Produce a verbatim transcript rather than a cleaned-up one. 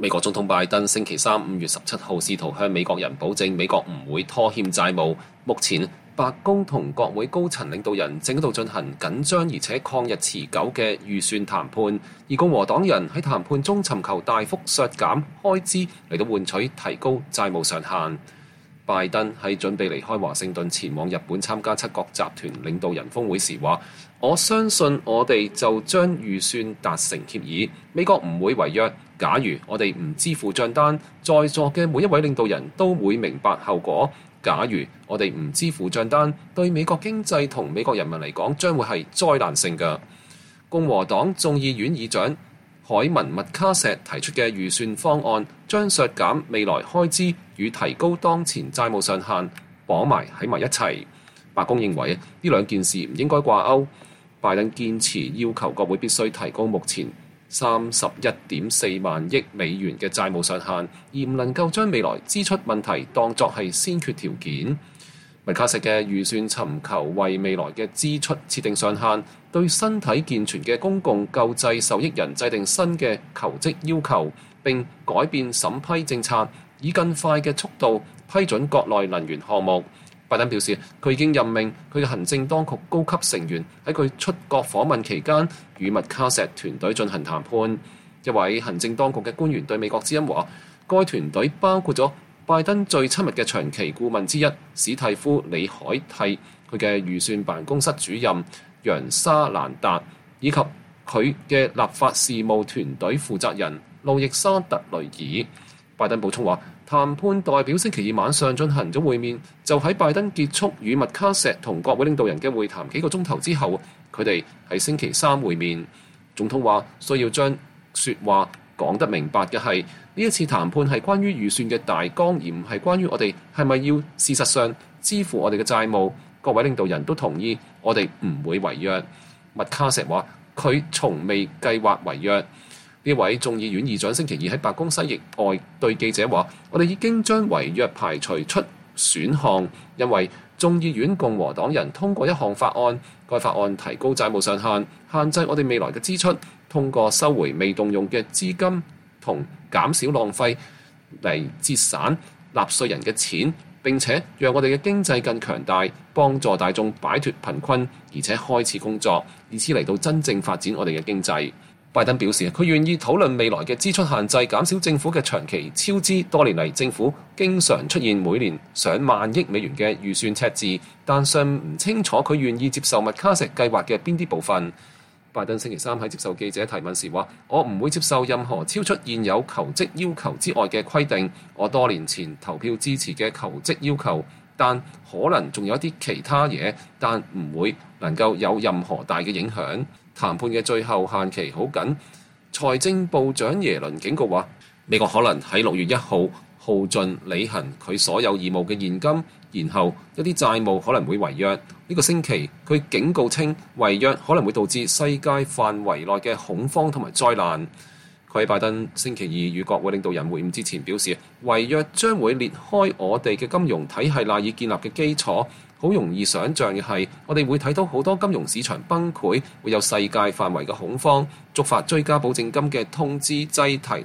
美國總統拜登星期三五月十七號試圖向美國人保證美國唔會拖欠債務。目前白宮同國會高層領導人正喺度進行緊張而且曠日持久嘅預算談判，而共和黨人喺談判中尋求大幅削減開支嚟到換取提高債務上限。拜登喺準備離開華盛頓前往日本參加七國集團領導人峰會時話：我相信我哋就將預算達成協議，美國唔會違約。假如我哋唔支付帳單，在座嘅每一位領導人都會明白後果。假如我哋唔支付帳單，對美國經濟同美國人民嚟講將會係災難性嘅。共和黨眾議院議長凱文麥卡錫提出嘅預算方案，將削減未來開支與提高當前債務上限綁埋喺埋一齊。白宮認為呢兩件事唔應該掛鈎。拜登堅持要求國會必須提高目前三十一點四萬億美元嘅債務上限，而唔能夠將未來支出問題當作係先決條件。麥卡錫嘅預算尋求為未來嘅支出設定上限，對身體健全嘅公共救濟受益人制定新嘅求職要求，並改變審批政策，以更快嘅速度批准國內能源項目。拜登表示，佢已經任命佢嘅行政當局高級成員喺佢出國訪問期間與麥卡錫團隊進行談判。一位行政當局嘅官員對美國之音話，該團隊包括咗拜登最親密嘅長期顧問之一史蒂夫李海蒂，佢嘅預算辦公室主任楊沙蘭達，以及佢嘅立法事務團隊負責人路易沙特雷爾。拜登補充話，談判代表星期二晚上進行咗會面，就喺拜登結束與麥卡錫同國會領導人嘅會談幾個鐘頭之後，佢哋喺星期三會面。總統話需要將說話講得明白嘅係，呢一次談判係關於預算嘅大綱，而唔係關於我哋係咪要事實上支付我哋嘅債務。各位領導人都同意我哋唔會違約。麥卡錫話佢從未計劃違約。呢位眾議院議長星期二喺白宮西翼外對記者話：我哋已經將違約排除出選項，因為眾議院共和黨人通過一項法案，該法案提高債務上限，限制我哋未來嘅支出，通過收回未動用嘅資金同減少浪費嚟節省納稅人嘅錢，並且讓我哋嘅經濟更強大，幫助大眾擺脫貧困，而且開始工作，以此嚟到真正發展我哋嘅經濟。拜登表示，佢願意討論未來嘅支出限制，減少政府嘅長期超支。多年嚟，政府經常出現每年上萬億美元嘅預算赤字，但尚唔清楚佢願意接受麥卡錫計劃嘅邊啲部分。拜登星期三喺接受記者提問時話：我唔會接受任何超出現有求職要求之外嘅規定。我多年前投票支持嘅求職要求，但可能仲有一啲其他嘢，但唔會能夠有任何大嘅影響。談判嘅最後限期好緊，財政部長耶倫警告話，美國可能喺六月一號耗盡履行佢所有義務嘅現金，然後一啲債務可能會違約。呢個星期佢警告稱，違約可能會導致世界範圍內嘅恐慌同埋災難。佢喺拜登星期二與國會領導人會晤之前表示，違約將會裂開我哋嘅金融體系賴以建立嘅基礎。好容易想像嘅係，我哋會睇到好多金融市場崩潰，會有世界範圍嘅恐慌，觸發追加保證金嘅通知擠提